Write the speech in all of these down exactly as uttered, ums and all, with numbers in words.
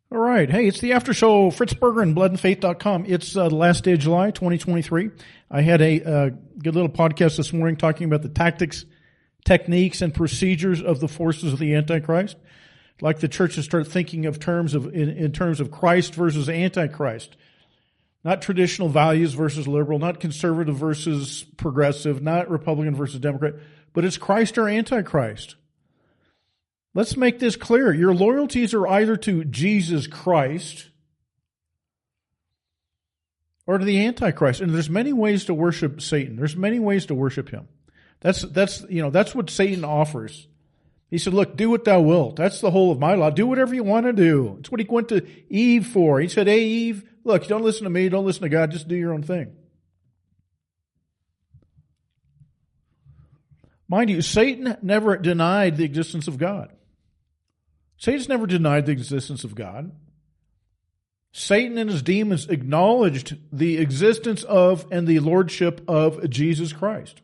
All right. Hey, it's the after show, Fritz Berger and blood and faith dot com. It's uh, the last day of July, twenty twenty-three. I had a uh, good little podcast this morning talking about the tactics, techniques, and procedures of the forces of the Antichrist. I'd like the church to start thinking of terms of in, in terms of Christ versus Antichrist. Not traditional values versus liberal, not conservative versus progressive, not Republican versus Democrat, but it's Christ or Antichrist. Let's make this clear. Your loyalties are either to Jesus Christ or to the Antichrist. And there's many ways to worship Satan. There's many ways to worship him. That's, that's, you know, that's what Satan offers. He said, look, do what thou wilt. That's the whole of my law. Do whatever you want to do. It's what he went to Eve for. He said, hey, Eve, look, don't listen to me. Don't listen to God. Just do your own thing. Mind you, Satan never denied the existence of God. Satan's never denied the existence of God. Satan and his demons acknowledged the existence of and the lordship of Jesus Christ.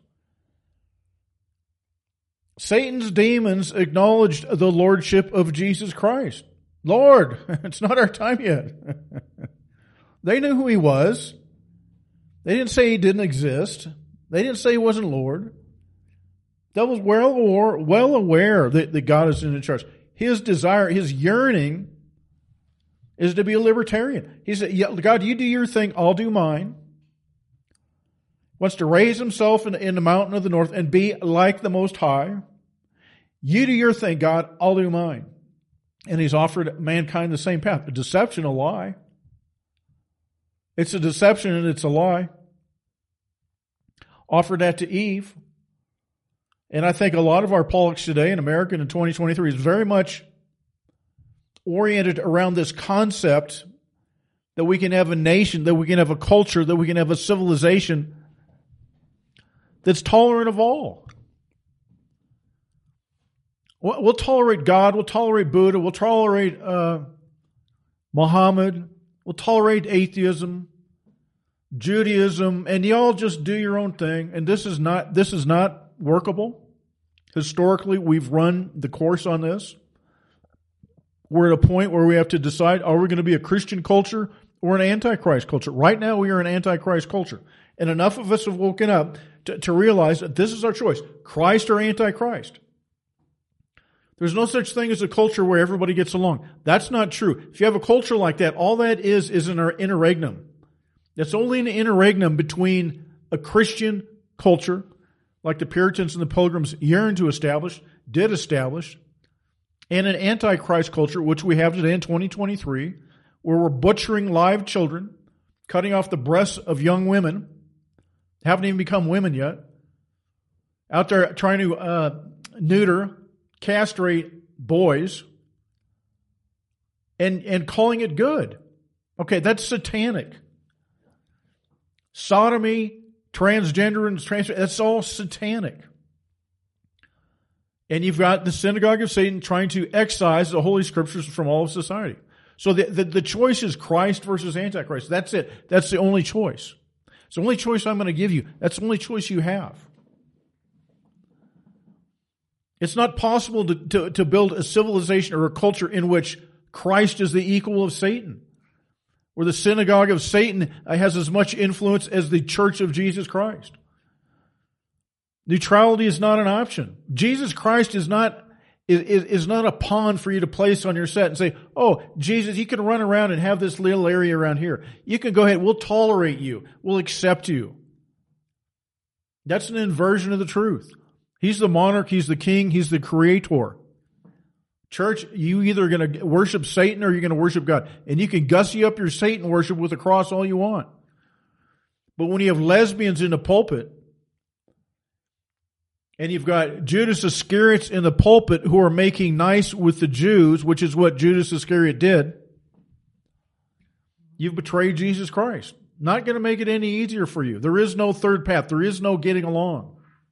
Satan's demons acknowledged the lordship of Jesus Christ. Lord, it's not our time yet. They knew who he was. They didn't say he didn't exist. They didn't say he wasn't Lord. That was well aware, well aware that, that God is in charge. His desire, his yearning is to be a libertarian. He said, yeah, God, you do your thing, I'll do mine. Wants to raise himself in, in the mountain of the north and be like the Most High. You do your thing, God, I'll do mine. And he's offered mankind the same path. A deception, a lie. It's a deception and it's a lie. Offered that to Eve. And I think a lot of our politics today in America in twenty twenty-three is very much oriented around this concept that we can have a nation, that we can have a culture, that we can have a civilization that's tolerant of all. We'll tolerate God, we'll tolerate Buddha, we'll tolerate uh, Muhammad, we'll tolerate atheism, Judaism, and y'all just do your own thing. And this is not this is not workable. Historically, we've run the course on this. We're at a point where we have to decide, are we going to be a Christian culture or an Antichrist culture? Right now, we are an Antichrist culture. And enough of us have woken up to, to realize that this is our choice, Christ or Antichrist. There's no such thing as a culture where everybody gets along. That's not true. If you have a culture like that, all that is is an interregnum. That's only an interregnum between a Christian culture, like the Puritans and the Pilgrims yearned to establish, did establish, and an Antichrist culture, which we have today in twenty twenty-three, where we're butchering live children, cutting off the breasts of young women, haven't even become women yet, out there trying to uh, neuter, castrate boys, and, and calling it good. Okay, that's satanic. Sodomy, transgender and trans, that's all satanic. And you've got the synagogue of Satan trying to excise the Holy Scriptures from all of society. So the, the, the choice is Christ versus Antichrist. That's it. That's the only choice. It's the only choice I'm going to give you. That's the only choice you have. It's not possible to, to, to build a civilization or a culture in which Christ is the equal of Satan, where the synagogue of Satan has as much influence as the church of Jesus Christ. Neutrality is not an option. Jesus Christ is not, is, is not a pawn for you to place on your set and say, oh, Jesus, you can run around and have this little area around here. You can go ahead. We'll tolerate you. We'll accept you. That's an inversion of the truth. He's the monarch. He's the king. He's the creator. Church, you either going to worship Satan or you're going to worship God. And you can gussy up your Satan worship with a cross all you want. But when you have lesbians in the pulpit, and you've got Judas Iscariot in the pulpit who are making nice with the Jews, which is what Judas Iscariot did, you've betrayed Jesus Christ. Not going to make it any easier for you. There is no third path. There is no getting along.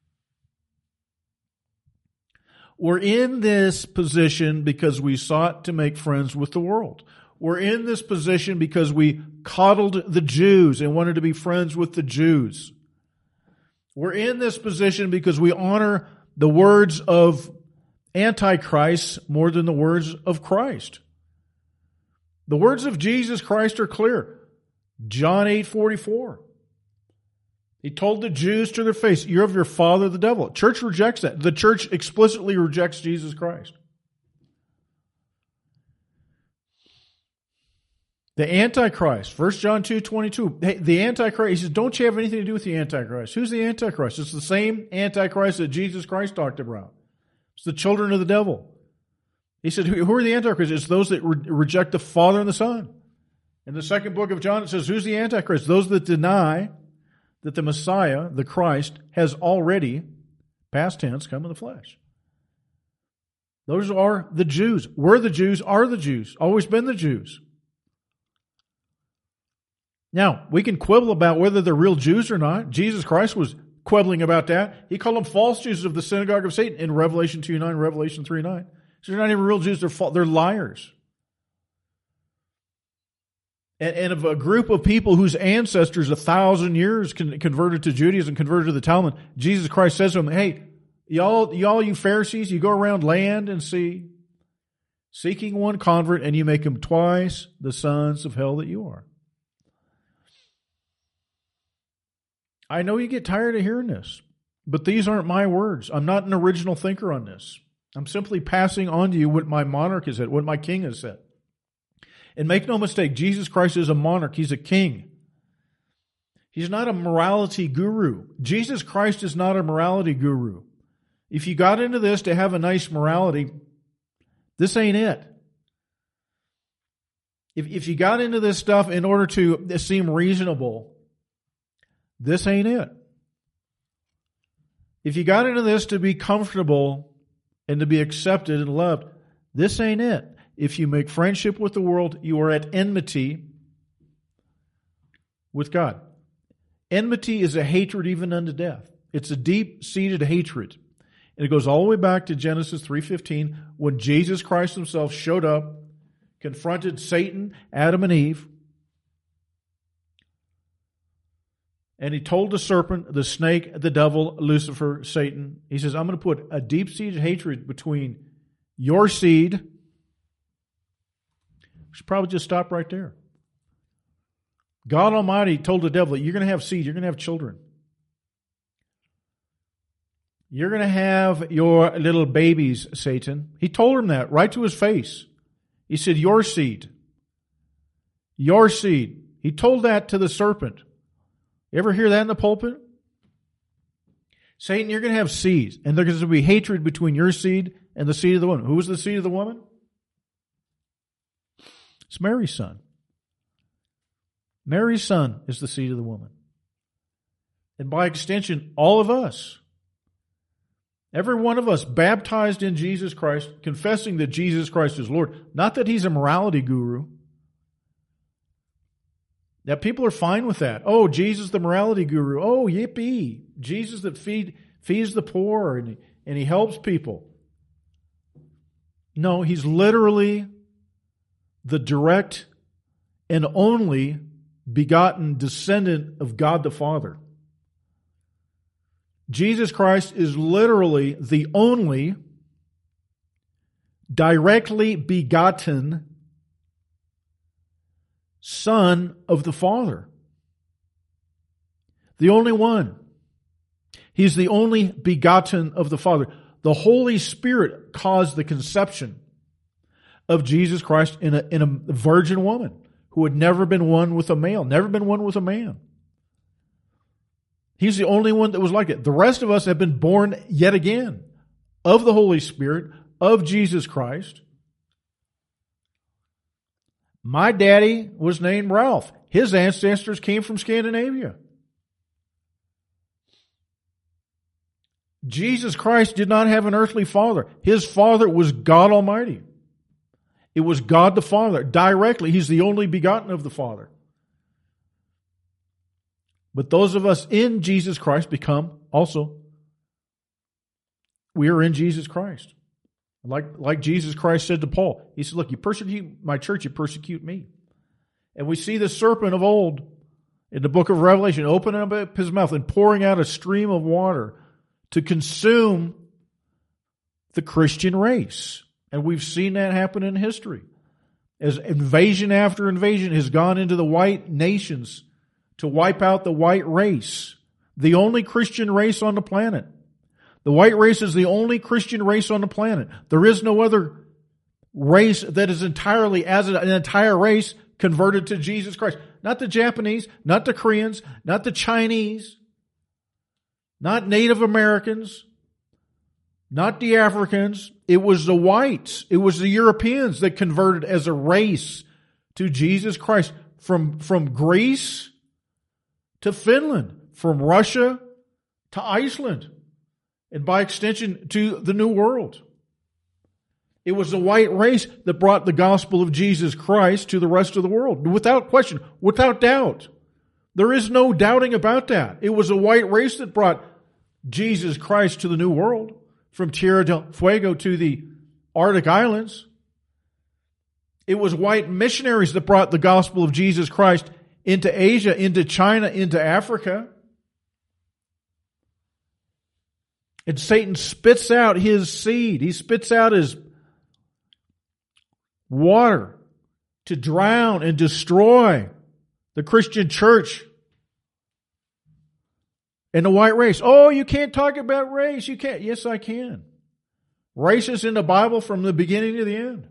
We're in this position because we sought to make friends with the world. We're in this position because we coddled the Jews and wanted to be friends with the Jews. We're in this position because we honor the words of Antichrist more than the words of Christ. The words of Jesus Christ are clear. John eight forty-four. He told the Jews to their face, you're of your father the devil. Church rejects that. The church explicitly rejects Jesus Christ. The Antichrist, First John two twenty-two. Hey, the Antichrist, he says, don't you have anything to do with the Antichrist? Who's the Antichrist? It's the same Antichrist that Jesus Christ talked about. It's the children of the devil. He said, who are the Antichrists? It's those that re- reject the Father and the Son. In the second book of John, it says, who's the Antichrist? Those that deny that the Messiah, the Christ, has already, past tense, come in the flesh. Those are the Jews. We're the Jews, are the Jews, always been the Jews. Now, we can quibble about whether they're real Jews or not. Jesus Christ was quibbling about that. He called them false Jews of the synagogue of Satan in Revelation two nine, Revelation three nine. So they're not even real Jews, they're, fa- they're liars. And, and of a group of people whose ancestors a thousand years con- converted to Judaism, converted to the Talmud, Jesus Christ says to them, hey, y'all, y'all you Pharisees, you go around land and sea, seeking one convert, and you make them twice the sons of hell that you are. I know you get tired of hearing this, but these aren't my words. I'm not an original thinker on this. I'm simply passing on to you what my monarch has said, what my king has said. And make no mistake, Jesus Christ is a monarch. He's a king. He's not a morality guru. Jesus Christ is not a morality guru. If you got into this to have a nice morality, this ain't it. If, if you got into this stuff in order to seem reasonable, this ain't it. If you got into this to be comfortable and to be accepted and loved, this ain't it. If you make friendship with the world, you are at enmity with God. Enmity is a hatred even unto death. It's a deep-seated hatred. And it goes all the way back to Genesis three fifteen, when Jesus Christ himself showed up, confronted Satan, Adam and Eve, and he told the serpent, the snake, the devil, Lucifer, Satan, he says, I'm going to put a deep-seated hatred between your seed. We should probably just stop right there. God Almighty told the devil, you're going to have seed, you're going to have children. You're going to have your little babies, Satan. He told him that right to his face. He said, your seed. Your seed. He told that to the serpent. You ever hear that in the pulpit? Satan, you're going to have seeds, and there's going to be hatred between your seed and the seed of the woman. Who was the seed of the woman? It's Mary's son. Mary's son is the seed of the woman. And by extension, all of us. Every one of us baptized in Jesus Christ, confessing that Jesus Christ is Lord. Not that he's a morality guru. Now, people are fine with that. Oh, Jesus the morality guru. Oh, yippee. Jesus that feed, feeds the poor and, and he helps people. No, he's literally the direct and only begotten descendant of God the Father. Jesus Christ is literally the only directly begotten Son of the Father. The only one. He's the only begotten of the Father. The Holy Spirit caused the conception of Jesus Christ in a, in a virgin woman who had never been one with a male, never been one with a man. He's the only one that was like it. The rest of us have been born yet again of the Holy Spirit, of Jesus Christ. My daddy was named Ralph. His ancestors came from Scandinavia. Jesus Christ did not have an earthly father. His father was God Almighty. It was God the Father. Directly, he's the only begotten of the Father. But those of us in Jesus Christ become also, we are in Jesus Christ. Like, like Jesus Christ said to Paul, he said, look, you persecute my church, you persecute me. And we see the serpent of old in the book of Revelation opening up his mouth and pouring out a stream of water to consume the Christian race. And we've seen that happen in history. as invasion after invasion has gone into the white nations to wipe out the white race, the only Christian race on the planet. The white race is the only Christian race on the planet. There is no other race that is entirely, as an entire race, converted to Jesus Christ. Not the Japanese, not the Koreans, not the Chinese, not Native Americans, not the Africans. It was the whites. It was the Europeans that converted as a race to Jesus Christ. From, from Greece to Finland, from Russia to Iceland, and by extension to the New World. It was the white race that brought the gospel of Jesus Christ to the rest of the world. Without question, without doubt. There is no doubting about that. It was a white race that brought Jesus Christ to the New World, from Tierra del Fuego to the Arctic Islands. It was white missionaries that brought the gospel of Jesus Christ into Asia, into China, into Africa. And Satan spits out his seed. He spits out his water to drown and destroy the Christian church and the white race. Oh, you can't talk about race. You can't. Yes, I can. Race is in the Bible from the beginning to the end.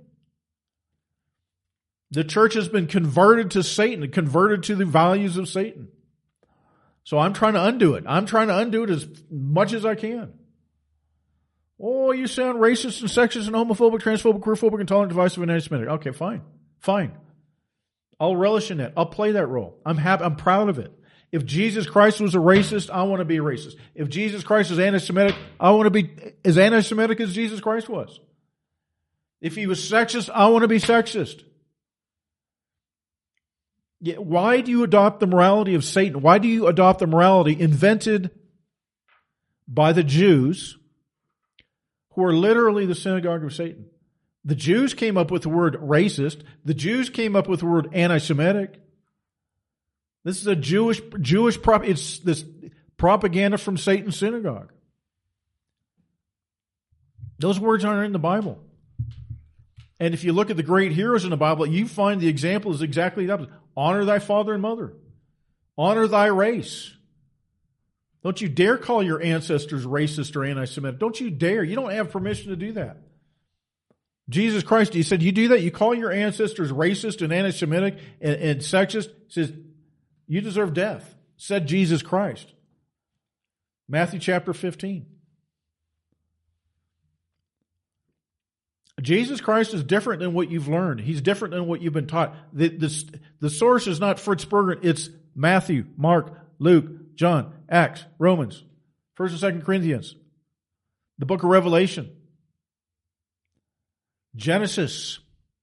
The church has been converted to Satan, converted to the values of Satan. So I'm trying to undo it. I'm trying to undo it as much as I can. Oh, you sound racist and sexist and homophobic, transphobic, queerphobic, intolerant, divisive, and anti-Semitic. Okay, fine. Fine. I'll relish in that. I'll play that role. I'm happy. I'm proud of it. If Jesus Christ was a racist, I want to be a racist. If Jesus Christ is anti-Semitic, I want to be as anti-Semitic as Jesus Christ was. If he was sexist, I want to be sexist. Yeah, why do you adopt the morality of Satan? Why do you adopt the morality invented by the Jews, who are literally the synagogue of Satan? The Jews came up with the word racist. The Jews came up with the word anti-Semitic. This is a Jewish, Jewish prop, it's this propaganda from Satan's synagogue. Those words aren't in the Bible. And if you look at the great heroes in the Bible, you find the example is exactly the opposite. Honor thy father and mother. Honor thy race. Don't you dare call your ancestors racist or anti-Semitic. Don't you dare. You don't have permission to do that. Jesus Christ, he said, you do that, you call your ancestors racist and anti-Semitic and, and sexist, he says, you deserve death, said Jesus Christ. Matthew chapter fifteen. Jesus Christ is different than what you've learned. He's different than what you've been taught. The, the, the source is not Fritz Berger, it's Matthew, Mark, Luke, John, Acts, Romans, First and Second Corinthians, the book of Revelation, Genesis,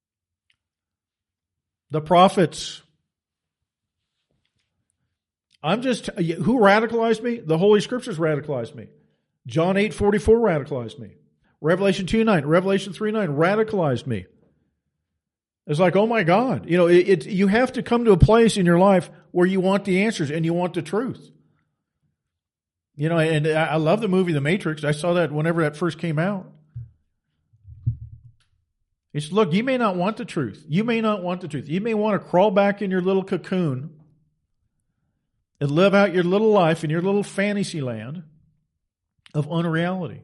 the prophets. I'm just, who radicalized me? The Holy Scriptures radicalized me. John eight forty-four radicalized me. Revelation two nine, Revelation three nine radicalized me. It's like, oh my God. You know, it, it, you have to come to a place in your life where you want the answers and you want the truth. You know, and I love the movie The Matrix. I saw that whenever that first came out. It's, look, you may not want the truth. You may not want the truth. You may want to crawl back in your little cocoon and live out your little life in your little fantasy land of unreality.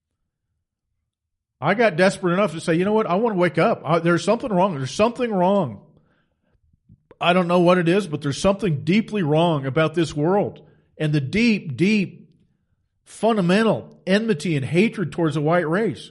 I got desperate enough to say, you know what? I want to wake up. I, there's something wrong. There's something wrong. I don't know what it is, but there's something deeply wrong about this world. And the deep, deep, fundamental enmity and hatred towards the white race.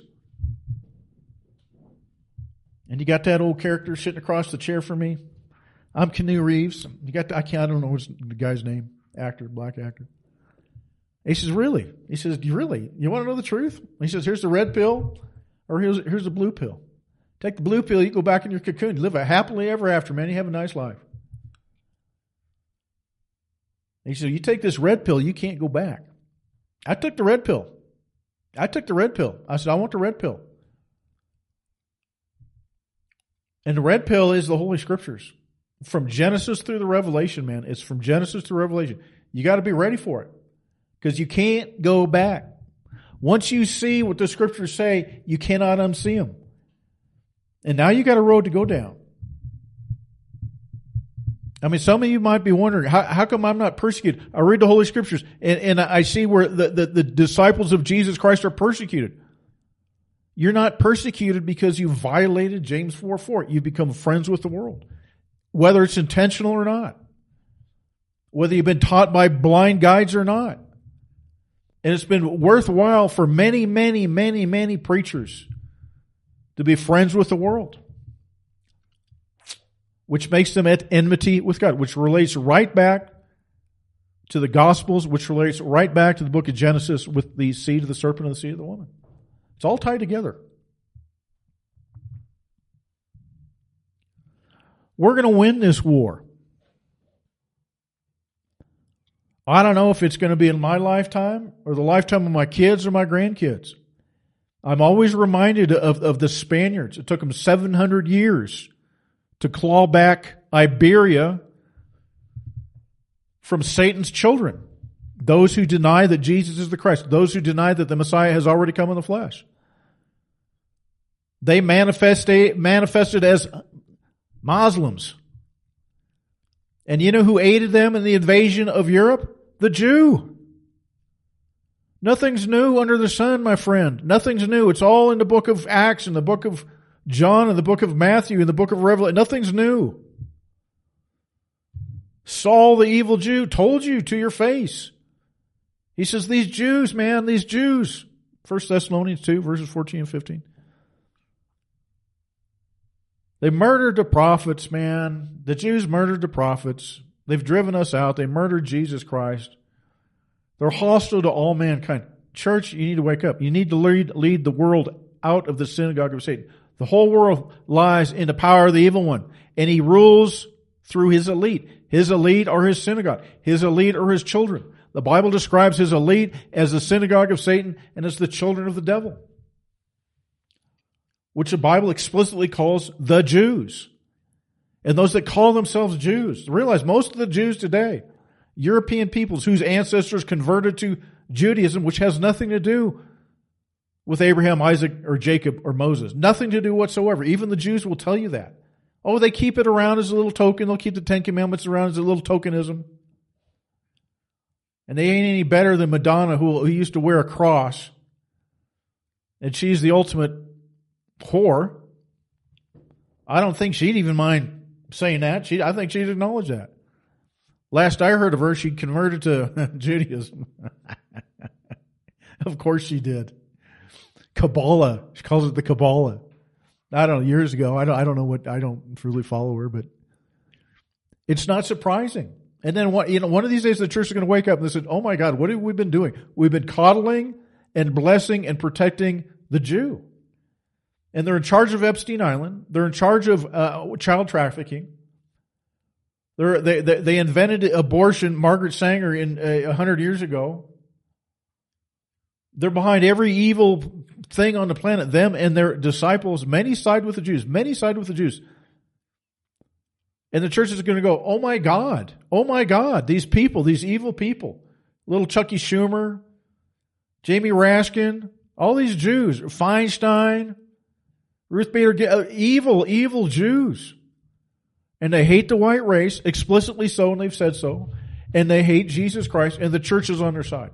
And you got that old character sitting across the chair from me. I'm Keanu Reeves. You got the, I can't. I don't know what's the guy's name. Actor, black actor. He says, "Really?" He says, "Really? You want to know the truth?" He says, "Here's the red pill, or here's here's the blue pill. Take the blue pill. You go back in your cocoon. You live a happily ever after, man. You have a nice life." He said, "You take this red pill. You can't go back." I took the red pill. I took the red pill. I said, "I want the red pill." And the red pill is the Holy Scriptures. From Genesis through the Revelation, man. It's from Genesis to Revelation. You got to be ready for it. Because you can't go back. Once you see what the Scriptures say, you cannot unsee them. And now you got a road to go down. I mean, some of you might be wondering, how, how come I'm not persecuted? I read the Holy Scriptures and, and I see where the, the, the disciples of Jesus Christ are persecuted. You're not persecuted because you violated James four four. You become friends with the world, whether it's intentional or not, whether you've been taught by blind guides or not. And it's been worthwhile for many, many, many, many preachers to be friends with the world, which makes them at enmity with God, which relates right back to the Gospels, which relates right back to the book of Genesis with the seed of the serpent and the seed of the woman. It's all tied together. We're going to win this war. I don't know if it's going to be in my lifetime or the lifetime of my kids or my grandkids. I'm always reminded of, of the Spaniards. It took them seven hundred years to claw back Iberia from Satan's children. Those who deny that Jesus is the Christ. Those who deny that the Messiah has already come in the flesh. They manifested, manifested as Muslims. And you know who aided them in the invasion of Europe? The Jew. Nothing's new under the sun, my friend. Nothing's new. It's all in the book of Acts and the book of John and the book of Matthew and the book of Revelation. Nothing's new. Saul, the evil Jew, told you to your face. He says, these Jews, man, these Jews. First Thessalonians two, verses fourteen and fifteen. They murdered the prophets, man. The Jews murdered the prophets. They've driven us out. They murdered Jesus Christ. They're hostile to all mankind. Church, you need to wake up. You need to lead, lead the world out of the synagogue of Satan. The whole world lies in the power of the evil one. And he rules through his elite. His elite are his synagogue. His elite are his children. The Bible describes his elite as the synagogue of Satan and as the children of the devil, which the Bible explicitly calls the Jews. And those that call themselves Jews. Realize most of the Jews today, European peoples whose ancestors converted to Judaism, which has nothing to do with Abraham, Isaac, or Jacob, or Moses. Nothing to do whatsoever. Even the Jews will tell you that. Oh, they keep it around as a little token. They'll keep the Ten Commandments around as a little tokenism. And they ain't any better than Madonna, who, who used to wear a cross. And she's the ultimate whore. I don't think she'd even mind saying that. She, I think she'd acknowledge that. Last I heard of her, she converted to Judaism. Of course she did. Kabbalah. She calls it the Kabbalah. I don't know, years ago. I don't, I don't know what, I don't really follow her, but it's not surprising. And then one, you know, one of these days the church is going to wake up and they said, oh my God, what have we been doing? We've been coddling and blessing and protecting the Jew. And they're in charge of Epstein Island. They're in charge of uh, child trafficking. They're, they they they invented abortion. Margaret Sanger in a uh, hundred years ago. They're behind every evil thing on the planet. Them and their disciples. Many side with the Jews. Many side with the Jews. And the church is going to go, oh my God, oh my God, these people, these evil people, little Chucky Schumer, Jamie Raskin, all these Jews, Feinstein, Ruth Bader, evil, evil Jews. And they hate the white race, explicitly so, and they've said so. And they hate Jesus Christ, and the church is on their side.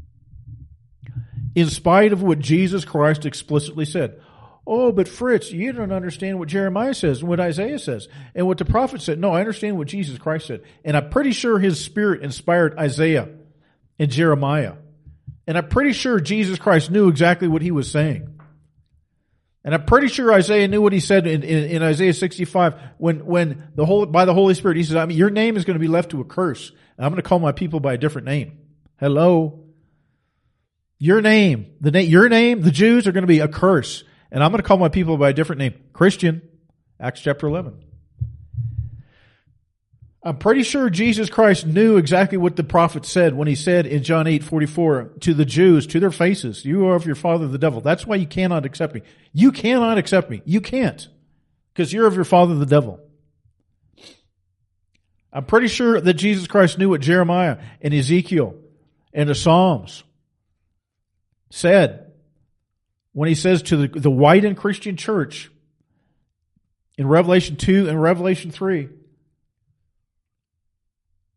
In spite of what Jesus Christ explicitly said. Oh, but Fritz, you don't understand what Jeremiah says and what Isaiah says and what the prophet said. No, I understand what Jesus Christ said. And I'm pretty sure his spirit inspired Isaiah and Jeremiah. And I'm pretty sure Jesus Christ knew exactly what he was saying. And I'm pretty sure Isaiah knew what he said in, in, in Isaiah sixty-five when, when the whole, by the Holy Spirit, he says, I mean, your name is going to be left to a curse. And I'm going to call my people by a different name. Hello? Your name, the name, your name, the Jews are going to be a curse. And I'm going to call my people by a different name. Christian. Acts chapter eleven. I'm pretty sure Jesus Christ knew exactly what the prophet said when he said in John eight forty-four to the Jews, to their faces, you are of your father the devil. That's why you cannot accept me. You cannot accept me. You can't. Because you're of your father the devil. I'm pretty sure that Jesus Christ knew what Jeremiah and Ezekiel and the Psalms said when he says to the, the white and Christian church in Revelation two and Revelation three,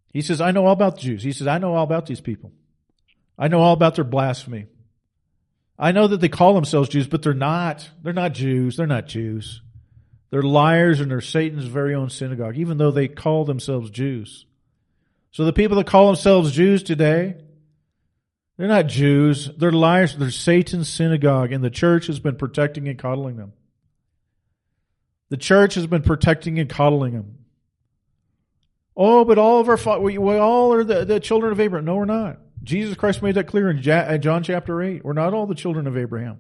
He says, I know all about the Jews. He says, I know all about these people. I know all about their blasphemy. I know that they call themselves Jews, but they're not. They're not Jews. They're not Jews. They're liars, and they're Satan's very own synagogue, even though they call themselves Jews. So the people that call themselves Jews today, they're not Jews. They're liars. They're Satan's synagogue, and the church has been protecting and coddling them. The church has been protecting and coddling them. Oh, but all of our, we, we all are the, the children of Abraham. No, we're not. Jesus Christ made that clear in John chapter eight. We're not all the children of Abraham.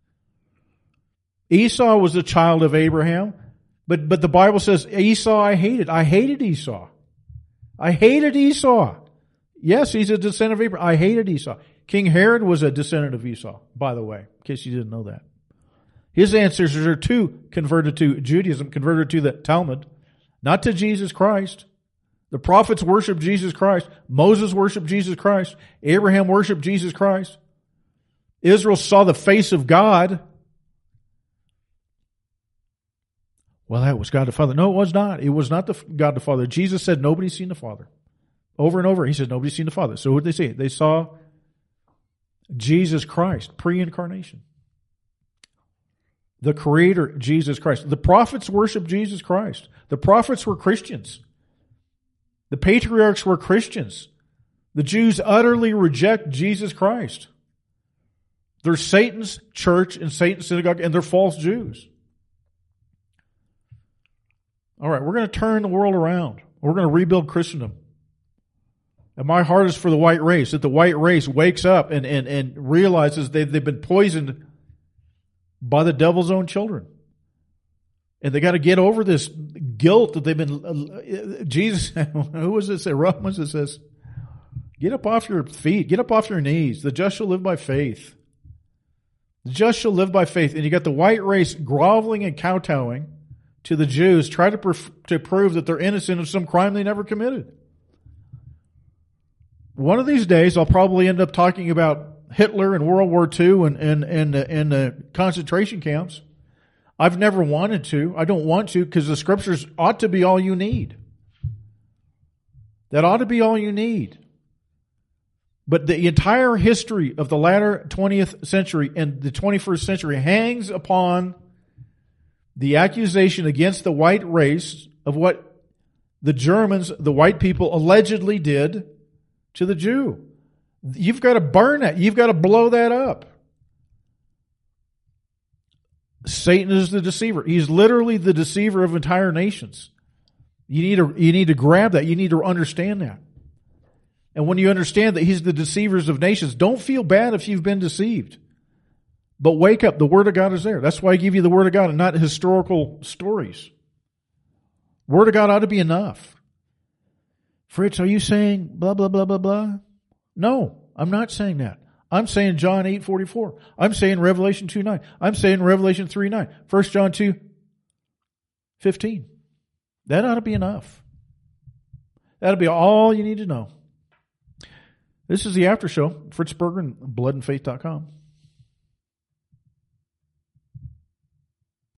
Esau was a child of Abraham, but, but the Bible says, Esau I hated. I hated Esau. I hated Esau. Yes, he's a descendant of Abraham. I hated Esau. King Herod was a descendant of Esau, by the way, in case you didn't know that. His ancestors are too converted to Judaism, converted to the Talmud, not to Jesus Christ. The prophets worshiped Jesus Christ. Moses worshiped Jesus Christ. Abraham worshiped Jesus Christ. Israel saw the face of God. Well, that was God the Father. No, it was not. It was not the God the Father. Jesus said nobody's seen the Father. Over and over, he said nobody's seen the Father. So what did they see? They saw Jesus Christ, pre-incarnation. The Creator, Jesus Christ. The prophets worshiped Jesus Christ. The prophets were Christians. The patriarchs were Christians. The Jews utterly reject Jesus Christ. They're Satan's church and Satan's synagogue, and they're false Jews. All right, we're going to turn the world around. We're going to rebuild Christendom. And my heart is for the white race, that the white race wakes up and, and, and realizes they've, they've been poisoned by the devil's own children. And they got to get over this guilt that they've been, uh, Jesus, who was it say? Romans, it says, get up off your feet, get up off your knees. The just shall live by faith. The just shall live by faith. And you got the white race groveling and kowtowing to the Jews, try to, pref- to prove that they're innocent of some crime they never committed. One of these days, I'll probably end up talking about Hitler and World War Two and, and, and, and the concentration camps. I've never wanted to. I don't want to because the scriptures ought to be all you need. That ought to be all you need. But the entire history of the latter twentieth century and the twenty-first century hangs upon the accusation against the white race of what the Germans, the white people, allegedly did to the Jew. You've got to burn that. You've got to blow that up. Satan is the deceiver. He's literally the deceiver of entire nations. You need to, you need to grab that. You need to understand that. And when you understand that he's the deceivers of nations, don't feel bad if you've been deceived. But wake up. The Word of God is there. That's why I give you the Word of God and not historical stories. Word of God ought to be enough. Fritz, are you saying blah, blah, blah, blah, blah? No, I'm not saying that. I'm saying John eight forty-four. I'm saying Revelation two nine. I'm saying Revelation three nine. First John two fifteen. That ought to be enough. That'll be all you need to know. This is the after show. Fritz Berger, blood and faith dot com.